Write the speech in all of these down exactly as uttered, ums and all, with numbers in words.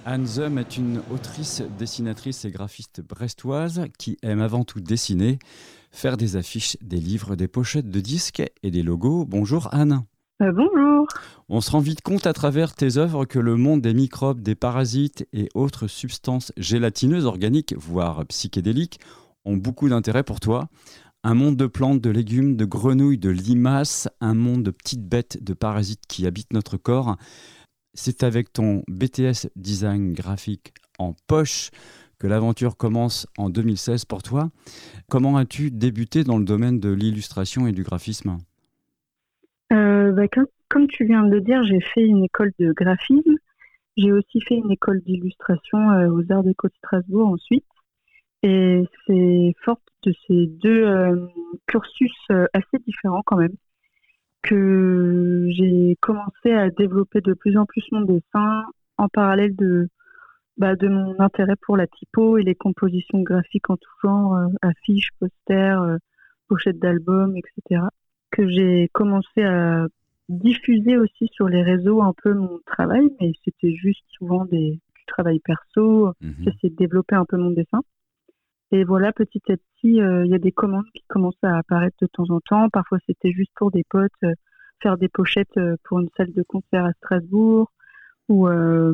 Anne Zeum est une autrice, dessinatrice et graphiste brestoise qui aime avant tout dessiner, faire des affiches, des livres, des pochettes de disques et des logos. Bonjour Anne. Euh, bonjour. On se rend vite compte à travers tes œuvres que le monde des microbes, des parasites et autres substances gélatineuses, organiques, voire psychédéliques, ont beaucoup d'intérêt pour toi. Un monde de plantes, de légumes, de grenouilles, de limaces, un monde de petites bêtes, de parasites qui habitent notre corps. C'est avec ton B T S Design graphique en poche que l'aventure commence en deux mille seize pour toi. Comment as-tu débuté dans le domaine de l'illustration et du graphisme ? Euh, bah, comme, comme tu viens de le dire, j'ai fait une école de graphisme. J'ai aussi fait une école d'illustration euh, aux Arts Déco de Strasbourg ensuite. Et c'est fort de ces deux euh, cursus euh, assez différents quand même que j'ai commencé à développer de plus en plus mon dessin en parallèle de, bah, de mon intérêt pour la typo et les compositions graphiques en tout genre, euh, affiches, posters, euh, pochettes d'albums, et cetera. Que j'ai commencé à diffuser aussi sur les réseaux un peu mon travail, mais c'était juste souvent des, du travail perso. Mmh. J'essayais de développer un peu mon dessin. Et voilà, petit à petit, il euh, y a des commandes qui commencent à apparaître de temps en temps. Parfois, c'était juste pour des potes, euh, faire des pochettes euh, pour une salle de concert à Strasbourg ou, euh,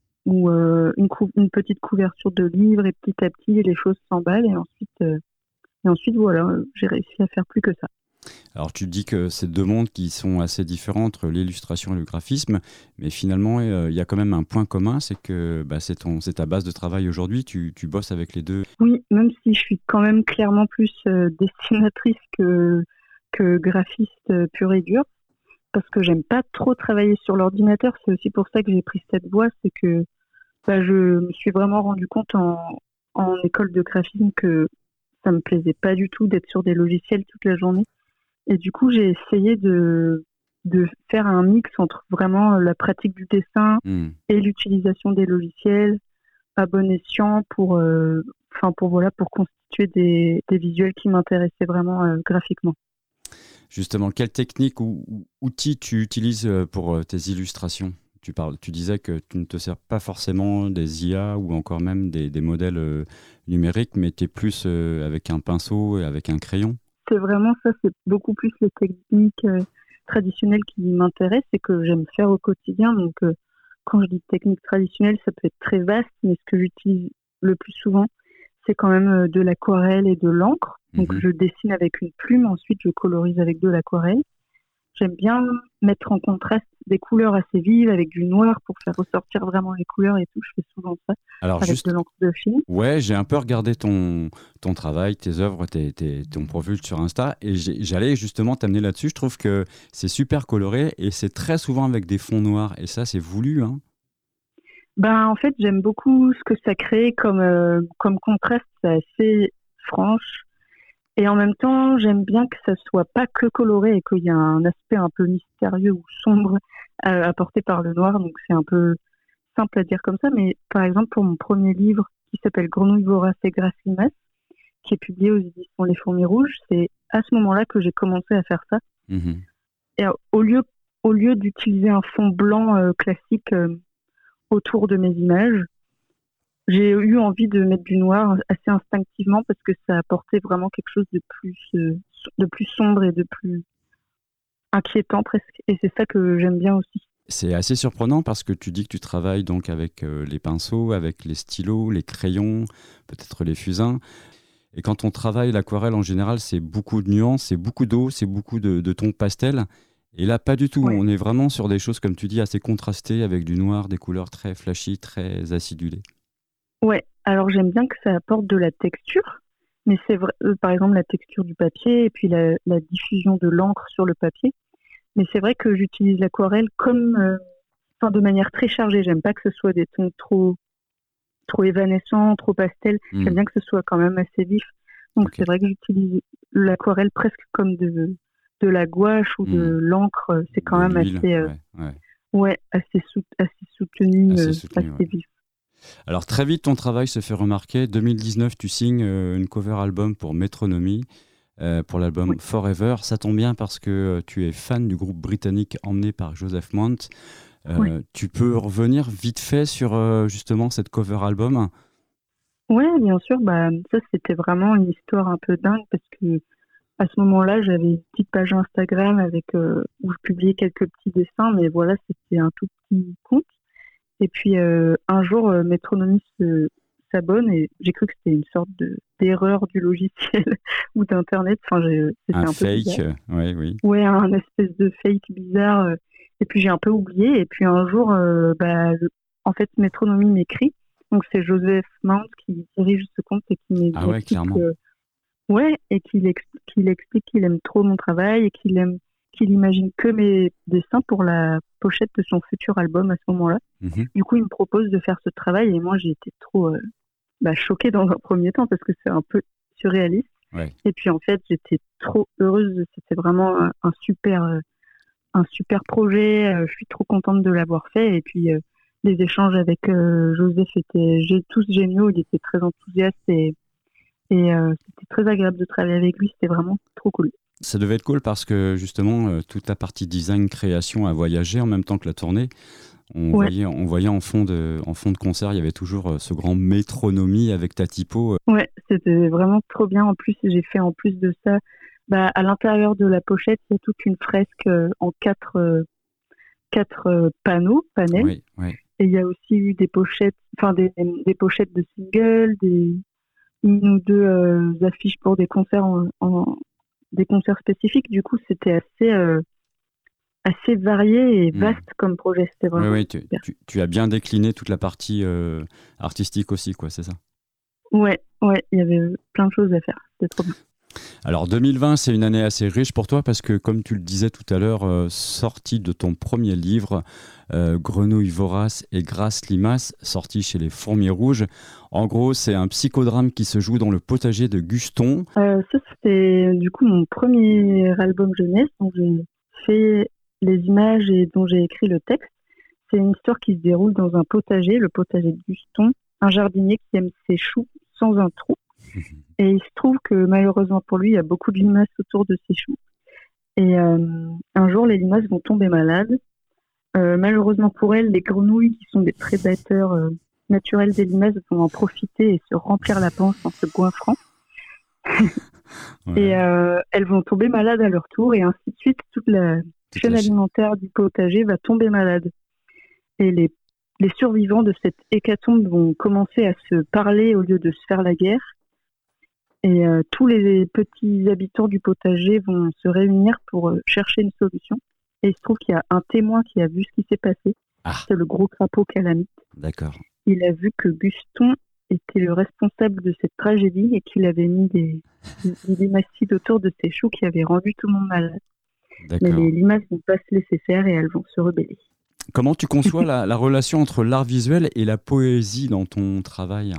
ou euh, une, cou- une petite couverture de livre. Et petit à petit, les choses s'emballent. Et ensuite, euh, et ensuite, voilà, j'ai réussi à faire plus que ça. Alors tu dis que c'est deux mondes qui sont assez différents entre l'illustration et le graphisme, mais finalement il euh, y a quand même un point commun, c'est que bah, c'est, ton, c'est ta base de travail aujourd'hui, tu, tu bosses avec les deux. Oui, même si je suis quand même clairement plus euh, dessinatrice que, que graphiste euh, pur et dur, parce que j'aime pas trop travailler sur l'ordinateur. C'est aussi pour ça que j'ai pris cette voie, c'est que bah, je me suis vraiment rendu compte en, en école de graphisme que ça me plaisait pas du tout d'être sur des logiciels toute la journée. Et du coup, j'ai essayé de, de faire un mix entre vraiment la pratique du dessin Mmh. et l'utilisation des logiciels à bon escient pour, euh, enfin pour voilà, pour constituer des, des visuels qui m'intéressaient vraiment euh, graphiquement. Justement, quelle technique ou, ou outils tu utilises pour euh, tes illustrations ? Tu, parles, tu disais que tu ne te sers pas forcément des I A ou encore même des, des modèles euh, numériques, mais tu es plus euh, avec un pinceau et avec un crayon. C'est vraiment ça, c'est beaucoup plus les techniques euh, traditionnelles qui m'intéressent et que j'aime faire au quotidien. Donc, euh, quand je dis technique traditionnelle, ça peut être très vaste, mais ce que j'utilise le plus souvent, c'est quand même euh, de l'aquarelle et de l'encre. Donc, Mmh. je dessine avec une plume, ensuite je colorise avec de l'aquarelle. J'aime bien mettre en contraste des couleurs assez vives avec du noir pour faire ressortir vraiment les couleurs et tout. Je fais souvent ça Alors avec de juste, l'encre de Chine. ouais, j'ai un peu regardé ton, ton travail, tes œuvres, tes, tes- ton profil sur Insta et j'ai- j'allais justement t'amener là-dessus. Je trouve que c'est super coloré et c'est très souvent avec des fonds noirs et ça, c'est voulu, hein. Ben, en fait, j'aime beaucoup ce que ça crée comme, euh, comme contraste. C'est assez franche. Et en même temps, j'aime bien que ça soit pas que coloré et qu'il y a un aspect un peu mystérieux ou sombre euh, apporté par le noir. Donc, c'est un peu simple à dire comme ça. Mais par exemple, pour mon premier livre qui s'appelle Grenouilles voraces et grasses limaces, qui est publié aux éditions Les Fourmis Rouges, c'est à ce moment-là que j'ai commencé à faire ça. Mhm. Et euh, au lieu, au lieu d'utiliser un fond blanc euh, classique euh, autour de mes images, j'ai eu envie de mettre du noir assez instinctivement parce que ça apportait vraiment quelque chose de plus, euh, de plus sombre et de plus inquiétant presque. Et c'est ça que j'aime bien aussi. C'est assez surprenant parce que tu dis que tu travailles donc avec euh, les pinceaux, avec les stylos, les crayons, peut-être les fusains. Et quand on travaille l'aquarelle en général, c'est beaucoup de nuances, c'est beaucoup d'eau, c'est beaucoup de, de tons pastels. Et là, pas du tout. Ouais. On est vraiment sur des choses, comme tu dis, assez contrastées avec du noir, des couleurs très flashy, très acidulées. Ouais. Alors j'aime bien que ça apporte de la texture, mais c'est vrai, euh, par exemple la texture du papier et puis la, la diffusion de l'encre sur le papier. Mais c'est vrai que j'utilise l'aquarelle comme, euh, enfin, de manière très chargée. J'aime pas que ce soit des tons trop, trop évanescents, trop pastels. J'aime Hmm. bien que ce soit quand même assez vif. Donc Ok. c'est vrai que j'utilise l'aquarelle presque comme de, de la gouache ou de Hmm. l'encre. C'est quand De même l'huile, assez, euh, ouais, ouais. ouais, assez, sou- assez soutenu, Assez euh, soutenu, assez ouais. vif. Alors très vite, ton travail se fait remarquer. deux mille dix-neuf, tu signes euh, une cover album pour Metronomy, euh, pour l'album Ouais. Forever. Ça tombe bien parce que euh, tu es fan du groupe britannique emmené par Joseph Mount. Euh, Oui, tu peux revenir vite fait sur euh, justement cette cover album? ouais, bien sûr. Bah, ça, c'était vraiment une histoire un peu dingue parce que à ce moment-là, j'avais une petite page Instagram avec euh, où je publiais quelques petits dessins, mais voilà, c'était un tout petit compte. Et puis euh, un jour, euh, Metronomy se- s'abonne et j'ai cru que c'était une sorte de d'erreur du logiciel ou d'internet. Enfin, j'ai- Un c'était un peu fake? bizarre. euh, ouais, oui. Ouais, un espèce de fake bizarre. euh, et puis j'ai un peu oublié. Et puis un jour, euh, bah, je- en fait, Metronomy m'écrit. Donc c'est Joseph Mount qui dirige ce compte et qui Ah ouais, m'explique, clairement. euh, ouais, et qu'il ex- qu'il explique qu'il aime trop mon travail et qu'il aime, qu'il imagine que mes dessins pour la pochette de son futur album à ce moment-là. Mhm. Du coup, il me propose de faire ce travail et moi j'ai été trop euh, bah, choquée dans un premier temps parce que c'est un peu surréaliste. Ouais. Et puis en fait, j'étais trop heureuse. C'était vraiment un, un super, euh, un super projet. Euh, je suis trop contente de l'avoir fait. Et puis euh, les échanges avec euh, Joseph étaient gé- tous géniaux. Il était très enthousiaste et, et euh, c'était très agréable de travailler avec lui. C'était vraiment trop cool. Ça devait être cool parce que justement, euh, toute la partie design, création a voyagé en même temps que la tournée. On Ouais, voyait, on voyait en fond de, en fond de concert, il y avait toujours euh, ce grand Métronomie avec ta typo. euh. ouais, c'était vraiment trop bien. En plus, j'ai fait en plus de ça, bah, à l'intérieur de la pochette, il y a toute une fresque euh, en quatre, euh, quatre euh, panneaux, panels. Oui, oui. Et il y a aussi eu des pochettes, enfin des, des pochettes de singles, des une ou deux euh, affiches pour des concerts en, en- des concerts spécifiques. Du coup, c'était assez euh, assez varié et Hmm. vaste comme projet. C'était Oui, vraiment oui, tu, super. tu- tu as bien décliné toute la partie euh, artistique aussi, quoi, c'est ça. Ouais, ouais, il y avait plein de choses à faire. C'était trop bien. Alors deux mille vingt, c'est une année assez riche pour toi parce que, comme tu le disais tout à l'heure, euh, sorti de ton premier livre, euh, Grenouille vorace et Grâce limace, sorti chez les Fourmis Rouges. En gros, c'est un psychodrame qui se joue dans le potager de Guston. Euh, ça, c'était du coup mon premier album jeunesse dont j'ai fait les images et dont j'ai écrit le texte. C'est une histoire qui se déroule dans un potager, le potager de Guston, un jardinier qui aime ses choux sans un trou. Et il se trouve que malheureusement pour lui, il y a beaucoup de limaces autour de ses choux. Et euh, un jour, les limaces vont tomber malades. Euh, malheureusement pour elles, les grenouilles, qui sont des prédateurs euh, naturels des limaces, vont en profiter et se remplir la panse en se goinfrant. Ouais, Et euh, elles vont tomber malades à leur tour, et ainsi de suite, toute la toute chaîne la chi- alimentaire du potager va tomber malade. Et les, les survivants de cette hécatombe vont commencer à se parler au lieu de se faire la guerre. Et euh, tous les petits habitants du potager vont se réunir pour euh, chercher une solution. Et il se trouve qu'il y a un témoin qui a vu ce qui s'est passé. Ah, C'est le gros crapaud calamite. d'accord. Il a vu que Guston était le responsable de cette tragédie et qu'il avait mis des, des, des limacides autour de ses choux qui avaient rendu tout le monde malade. Mais D'accord. les limaces vont pas se laisser faire et elles vont se rebeller. Comment tu conçois la, la relation entre l'art visuel et la poésie dans ton travail?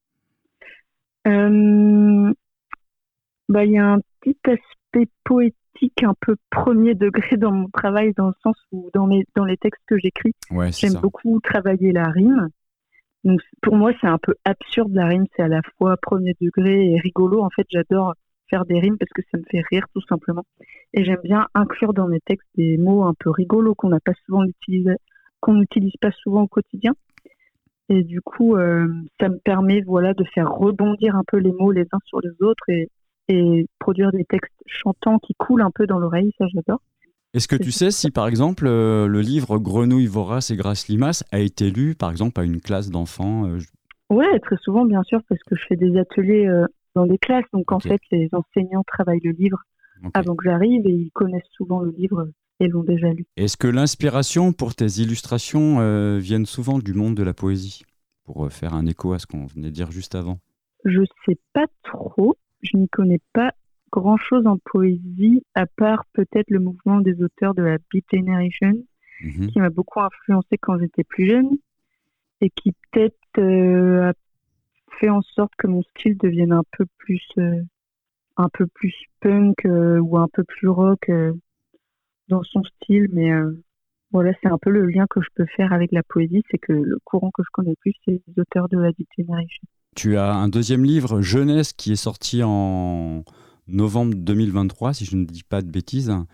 Euh, bah, il y a un petit aspect poétique un peu premier degré dans mon travail, dans le sens où dans, mes, dans les textes que j'écris, Ouais, c'est j'aime ça. beaucoup travailler la rime. Donc pour moi, c'est un peu absurde la rime, c'est à la fois premier degré et rigolo. En fait, j'adore faire des rimes parce que ça me fait rire tout simplement. Et j'aime bien inclure dans mes textes des mots un peu rigolos qu'on n'a pas souvent utilisé, qu'on n'utilise pas souvent au quotidien. Et du coup, euh, ça me permet voilà de faire rebondir un peu les mots les uns sur les autres et, et produire des textes chantants qui coulent un peu dans l'oreille. Ça, j'adore. Est-ce que C'est tu sais si, par exemple, euh, le livre Grenouille vorace et Grâce limace a été lu, par exemple, à une classe d'enfants? euh, je- Ouais, très souvent, bien sûr, parce que je fais des ateliers euh, dans des classes. Donc, en Ok, fait, les enseignants travaillent le livre ok. avant que j'arrive et ils connaissent souvent le livre et l'ont déjà lu. Est-ce que l'inspiration pour tes illustrations euh, viennent souvent du monde de la poésie? Pour euh, faire un écho à ce qu'on venait de dire juste avant. Je sais pas trop, je n'y connais pas grand-chose en poésie, à part peut-être le mouvement des auteurs de la Beat Generation, Mhm. qui m'a beaucoup influencé quand j'étais plus jeune et qui peut-être euh, a fait en sorte que mon style devienne un peu plus, euh, un peu plus punk euh, ou un peu plus rock euh, dans son style. Mais euh, voilà, c'est un peu le lien que je peux faire avec la poésie, c'est que le courant que je connais plus, c'est les auteurs de la Beat Generation. Tu as un deuxième livre, Jeunesse, qui est sorti en novembre deux mille vingt-trois, si je ne dis pas de bêtises.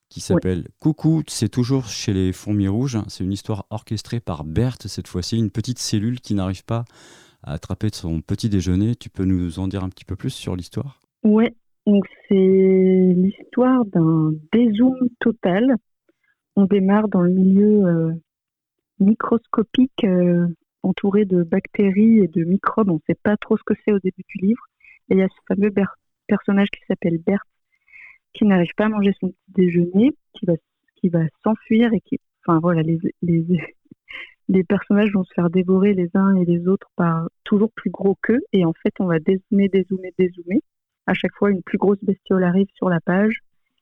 qui Oui. s'appelle Coucou, c'est toujours chez les Fourmis Rouges. C'est une histoire orchestrée par Berthe, cette fois-ci, une petite cellule qui n'arrive pas à attraper de son petit déjeuner. Tu peux nous en dire un petit peu plus sur l'histoire ? Ouais, donc c'est l'histoire d'un dézoom total. On démarre dans le milieu euh, microscopique, euh, entouré de bactéries et de microbes. On ne sait pas trop ce que c'est au début du livre. Et il y a ce fameux Ber- personnage qui s'appelle Berthe, qui n'arrive pas à manger son petit déjeuner, qui va, qui va s'enfuir et qui, enfin voilà, les, les, les personnages vont se faire dévorer les uns et les autres par toujours plus gros qu'eux. Et en fait, on va dézoomer, dézoomer, dézoomer. À chaque fois, une plus grosse bestiole arrive sur la page.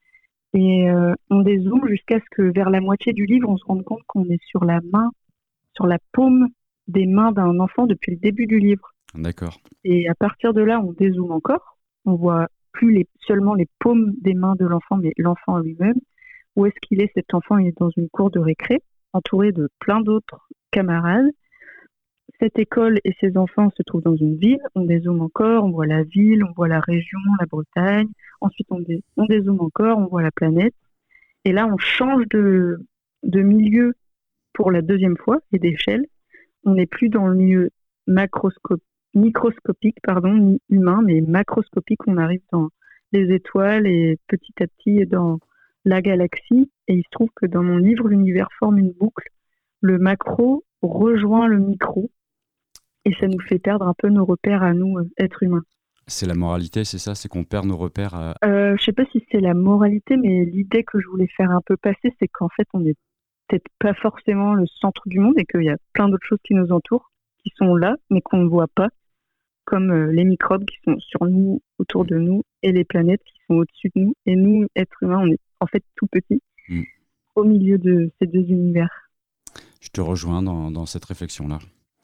Et euh, on dézoome jusqu'à ce que vers la moitié du livre, on se rende compte qu'on est sur la main, sur la paume des mains d'un enfant depuis le début du livre. D'accord. Et à partir de là, on dézoome encore. On voit plus les, seulement les paumes des mains de l'enfant, mais l'enfant lui-même. Où est-ce qu'il est, cet enfant? Il est dans une cour de récré, entouré de plein d'autres camarades. Cette école et ses enfants se trouvent dans une ville. On dézoome encore, on voit la ville, on voit la région, la Bretagne. Ensuite, on, dé, on dézoome encore, on voit la planète. Et là, on change de, de milieu pour la deuxième fois et d'échelle. On n'est plus dans le milieu macroscopique, microscopique, pardon, humain, mais macroscopique. On arrive dans les étoiles et petit à petit dans la galaxie. Et il se trouve que dans mon livre, l'univers forme une boucle. Le macro rejoint le micro. Et ça nous fait perdre un peu nos repères à nous, êtres humains. C'est la moralité, c'est ça? C'est qu'on perd nos repères à... euh, Je ne sais pas si c'est la moralité, mais l'idée que je voulais faire un peu passer, c'est qu'en fait, on n'est peut-être pas forcément le centre du monde et qu'il y a plein d'autres choses qui nous entourent, qui sont là, mais qu'on ne voit pas, comme euh, les microbes qui sont sur nous, autour de nous, et les planètes qui sont au-dessus de nous. Et nous, êtres humains, on est en fait tout petits, mm. au milieu de ces deux univers. Je te rejoins dans, dans cette réflexion-là.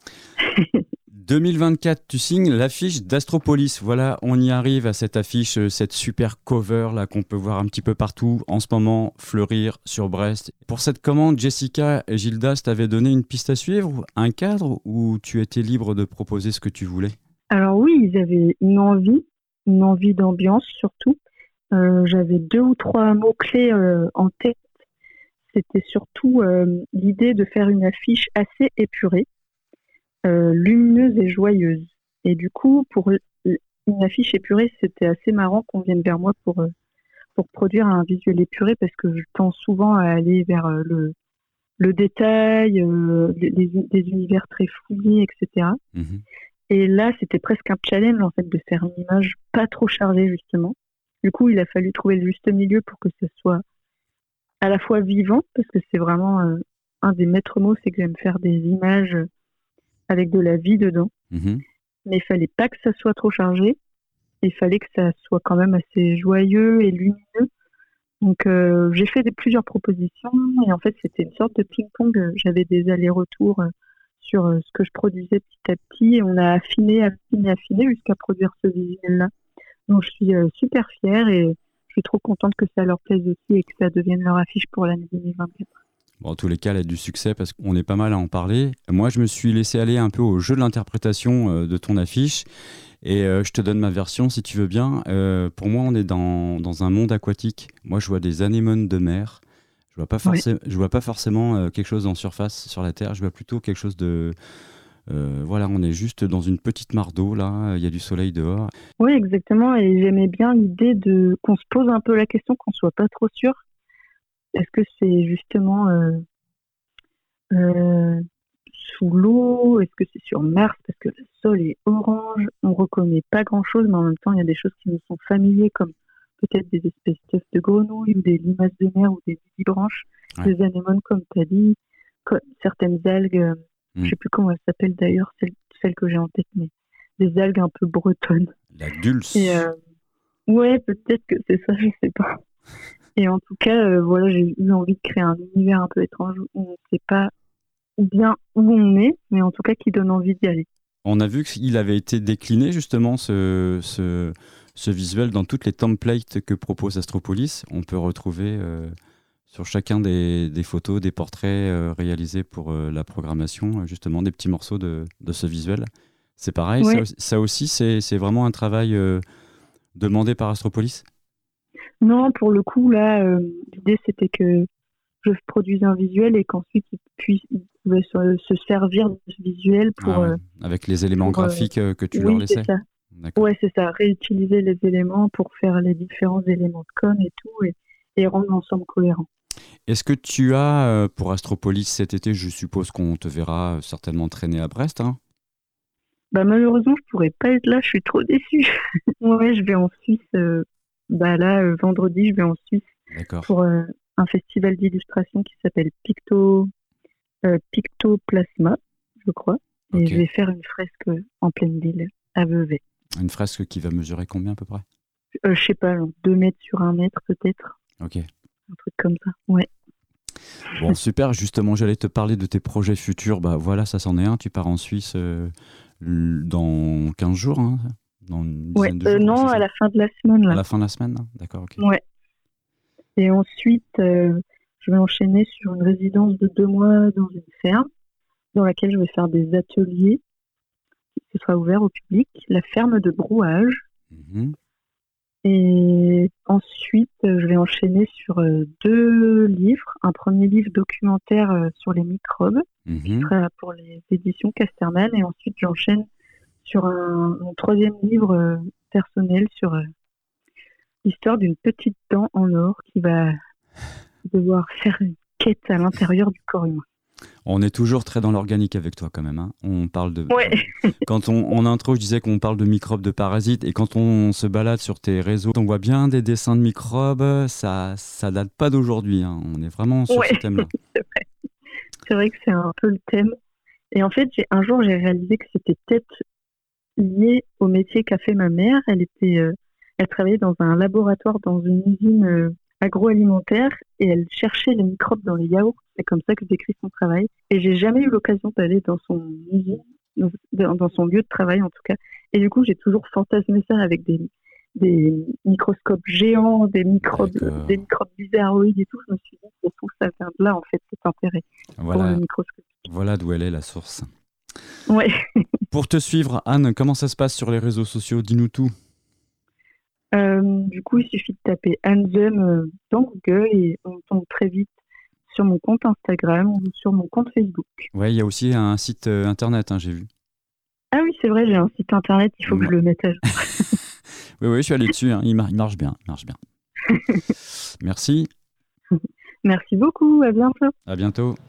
deux mille vingt-quatre, tu signes l'affiche d'Astropolis. Voilà, on y arrive à cette affiche, cette super cover là qu'on peut voir un petit peu partout en ce moment fleurir sur Brest. Pour cette commande, Jessica et Gildas t'avaient donné une piste à suivre, un cadre, ou tu étais libre de proposer ce que tu voulais? Alors oui, ils avaient une envie, une envie d'ambiance surtout. Euh, j'avais deux ou trois mots-clés euh, en tête. C'était surtout euh, l'idée de faire une affiche assez épurée. Euh, lumineuse et joyeuse. Et du coup, pour une affiche épurée, c'était assez marrant qu'on vienne vers moi pour, pour produire un visuel épuré parce que je tends souvent à aller vers le, le détail, euh, les, des univers très fouillés, et cetera. Mmh. Et là, c'était presque un challenge en fait de faire une image pas trop chargée justement. Du coup, il a fallu trouver le juste milieu pour que ce soit à la fois vivant, parce que c'est vraiment euh, un des maîtres mots, c'est que j'aime faire des images avec de la vie dedans. Mmh. Mais il fallait pas que ça soit trop chargé. Il fallait que ça soit quand même assez joyeux et lumineux. Donc, euh, j'ai fait des, plusieurs propositions. Et en fait, c'était une sorte de ping-pong. J'avais des allers-retours sur ce que je produisais petit à petit. Et on a affiné, affiné, affiné jusqu'à produire ce visuel-là. Donc, je suis euh, super fière et je suis trop contente que ça leur plaise aussi et que ça devienne leur affiche pour l'année deux mille vingt-quatre. Bon, en tous les cas, elle a du succès parce qu'on est pas mal à en parler. Moi, je me suis laissé aller un peu au jeu de l'interprétation euh, de ton affiche et euh, je te donne ma version si tu veux bien. Euh, pour moi, on est dans, dans un monde aquatique. Moi, je vois des anémones de mer. Je vois pas forcément, ouais. je vois pas forcément euh, quelque chose en surface sur la Terre. Je vois plutôt quelque chose de... Euh, voilà, on est juste dans une petite mare d'eau, là. Il y a du soleil dehors. Oui, exactement. Et j'aimais bien l'idée de qu'on se pose un peu la question, qu'on soit pas trop sûr. Est-ce que c'est justement euh, euh, sous l'eau? Est-ce que c'est sur Mars? Parce que le sol est orange, on ne reconnaît pas grand-chose, mais en même temps, il y a des choses qui nous sont familières, comme peut-être des espèces d'œufs de grenouilles ou des limaces de mer ou des libranches, ouais. Des anémones, comme tu as dit, comme certaines algues, euh, mm. je ne sais plus comment elles s'appellent d'ailleurs, celles, celles que j'ai en tête, mais des algues un peu bretonnes. La dulce. Et, euh, ouais, peut-être que c'est ça, je ne sais pas. Et en tout cas, euh, voilà, j'ai eu envie de créer un univers un peu étrange où on ne sait pas bien où on est, mais en tout cas qui donne envie d'y aller. On a vu qu'il avait été décliné justement ce, ce, ce visuel dans toutes les templates que propose Astropolis. On peut retrouver euh, sur chacun des, des photos, des portraits euh, réalisés pour euh, la programmation, justement des petits morceaux de, de ce visuel. C'est pareil, ouais. ça, ça aussi c'est, c'est vraiment un travail euh, demandé par Astropolis ? Non, pour le coup, là, euh, l'idée c'était que je produise un visuel et qu'ensuite il puisse il pouvait se, se servir de ce visuel Ah pour, ouais, euh, avec les éléments pour euh, graphiques euh, que tu leur oui, c'est laissais. ça. D'accord. Ouais, c'est ça. Réutiliser les éléments pour faire les différents éléments de com et tout et, et rendre l'ensemble cohérent. Est-ce que tu as, euh, pour Astropolis cet été, je suppose qu'on te verra euh, certainement traîner à Brest, hein? Bah, malheureusement, je pourrais pas être là, je suis trop déçue. Ouais, je vais en Suisse. euh, bah là, euh, vendredi, je vais en Suisse D'accord. pour euh, un festival d'illustration qui s'appelle Picto, euh, Pictoplasma, je crois. Et Ok. je vais faire une fresque en pleine ville, à Vevey. Une fresque qui va mesurer combien à peu près? Euh, je sais pas, genre deux mètres sur un mètre peut-être, Ok. un truc comme ça. Ouais. Bon, super. Justement, j'allais te parler de tes projets futurs. Bah voilà, ça c'en est un. Tu pars en Suisse euh, l- dans quinze jours, hein, dans une Ouais. dizaine de Euh, jours, ouais, c'est non, à ça? la fin de la semaine À là. la fin de la semaine, hein. D'accord, ok. Ouais. Et ensuite, euh, je vais enchaîner sur une résidence de deux mois dans une ferme, dans laquelle je vais faire des ateliers. Ce sera ouvert au public. La ferme de brouage. Mhm, Et ensuite, euh, je vais enchaîner sur euh, deux livres. Un premier livre documentaire euh, sur les microbes, qui mhm. sera pour les éditions Casterman. Et ensuite, j'enchaîne sur un, mon troisième livre euh, personnel sur euh, l'histoire d'une petite dent en or qui va devoir faire une quête à l'intérieur du corps humain. On est toujours très dans l'organique avec toi quand même, hein. On parle de. Ouais, Quand on en intro, je disais qu'on parle de microbes, de parasites, et quand on se balade sur tes réseaux, on voit bien des dessins de microbes. Ça, ça date pas d'aujourd'hui, hein. On est vraiment sur ouais, ce thème-là. c'est vrai. C'est vrai que c'est un peu le thème. Et en fait, j'ai, un jour, j'ai réalisé que c'était peut-être lié au métier qu'a fait ma mère. Elle était, euh, elle travaillait dans un laboratoire, dans une usine euh, agroalimentaire, et elle cherchait les microbes dans les yaourts. C'est comme ça que décrit son travail. Et j'ai jamais eu l'occasion d'aller dans son usine, dans, dans son lieu de travail en tout cas. Et du coup, j'ai toujours fantasmé ça avec des, des microscopes géants, des microbes, des D'accord. microbes bizarroïdes et tout. Je me suis dit, c'est tout ça vient de là en fait, cet intérêt pour le Voilà, microscope. voilà d'où elle est la source. Ouais. Pour te suivre, Anne, comment ça se passe sur les réseaux sociaux? Dis-nous tout. Euh, du coup, il suffit de taper Anzem euh, dans Google et on tombe très vite sur mon compte Instagram ou sur mon compte Facebook. Ouais, il y a aussi un site euh, internet, hein, j'ai vu. Ah oui, c'est vrai, j'ai un site internet, il faut que je Ouais. le mette à jour. Oui, oui, je suis allé dessus, hein. Il, mar- il marche bien, il marche bien. Merci, Merci beaucoup, à bientôt. à bientôt.